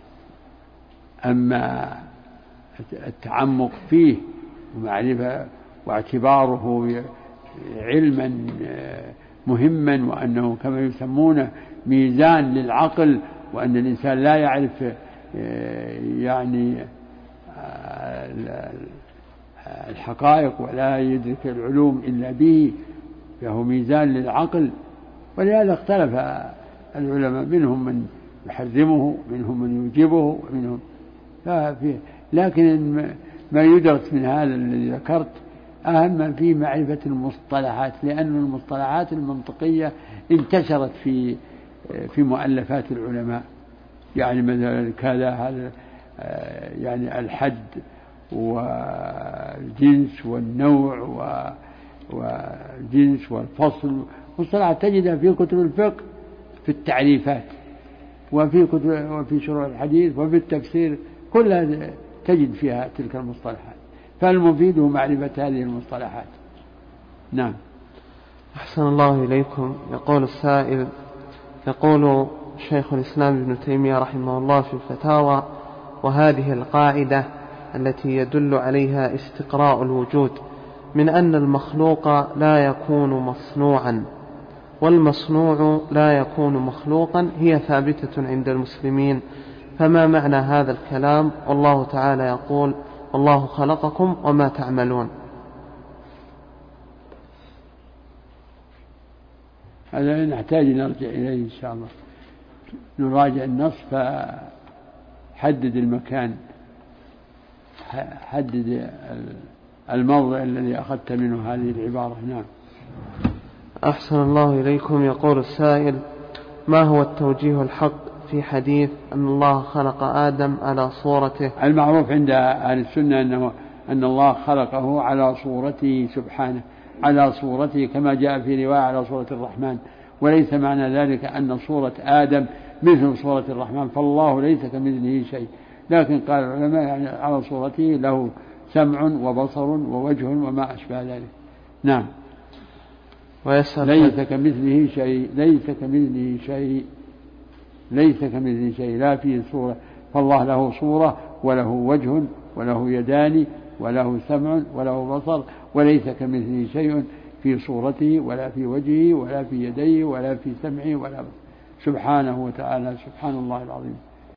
أما التعمق فيه ومعرفة واعتباره علما مهما، وأنه كما يسمونه ميزان للعقل، وأن الإنسان لا يعرف يعني الحقائق ولا يدرك العلوم إلا به، فهو ميزان للعقل. ولهذا اختلف العلماء، منهم من يحرمه، منهم من يوجبه، ومنهم ففي. لكن ما يدرس من هذا الذي ذكرت أهم في معرفة المصطلحات، لأن المصطلحات المنطقية انتشرت في في مؤلفات العلماء، يعني مثلا كذا هذا يعني الحد والجنس والنوع والجنس والفصل، مصطلحات تجدها في كتب الفقه في التعريفات، وفي كتب وفي شروح الحديث وفي التفسير، كلها تجد فيها تلك المصطلحات، فالمفيد هو معرفة هذه المصطلحات. نعم. أحسن الله إليكم. يقول السائل، يقول شيخ الإسلام ابن تيمية رحمه الله في الفتاوى: وهذه القاعدة التي يدل عليها استقراء الوجود من أن المخلوق لا يكون مصنوعا والمصنوع لا يكون مخلوقا هي ثابتة عند المسلمين، فما معنى هذا الكلام؟ والله تعالى يقول: والله خلقكم وما تعملون. هذا نحتاج نرجع إليه إن شاء الله، نراجع النص فحدد المكان، حدد الموضع الذي أخذت منه هذه العبارة. نعم. أحسن الله إليكم. يقول السائل: ما هو التوجيه الحق في حديث أن الله خلق آدم على صورته؟ المعروف عند أهل السنة أنه أن الله خلقه على صورته سبحانه، على صورته كما جاء في رواية على صورة الرحمن، وليس معنى ذلك أن صورة آدم مثل صورة الرحمن، فالله ليس كمثله شيء، لكن قال العلماء يعني على صورته له سمع وبصر ووجه وما أشبه ذلك. نعم. ليس كمثله شيء، ليس كمثله شيء، ليس كمثله شيء، لا فيه صورة، فالله له صورة وله وجه وله يدان وله سمع وله بصر، وليس كمثله شيء في صورته ولا في وجهه ولا في يديه ولا في سمعه ولا سبحانه وتعالى. سبحان الله العظيم.